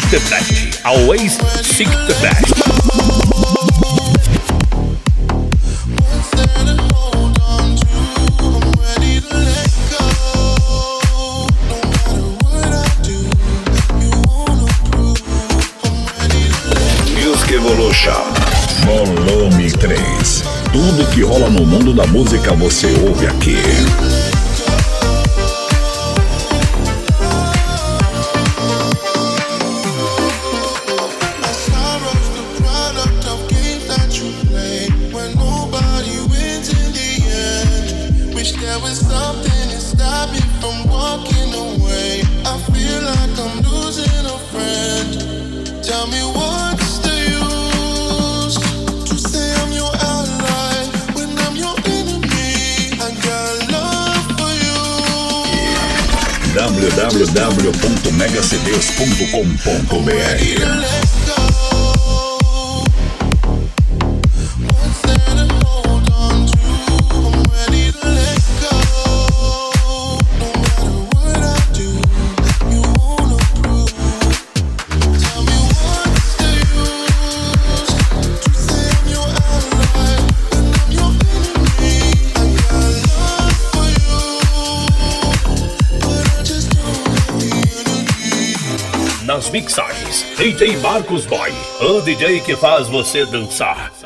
the best. Always seek the best. Music Evolution Volume 3. Tudo que rola no mundo da música você ouve aqui. www.megacds.com.br. Nas mixagens, DJ Marcos Boy, o DJ que faz você dançar.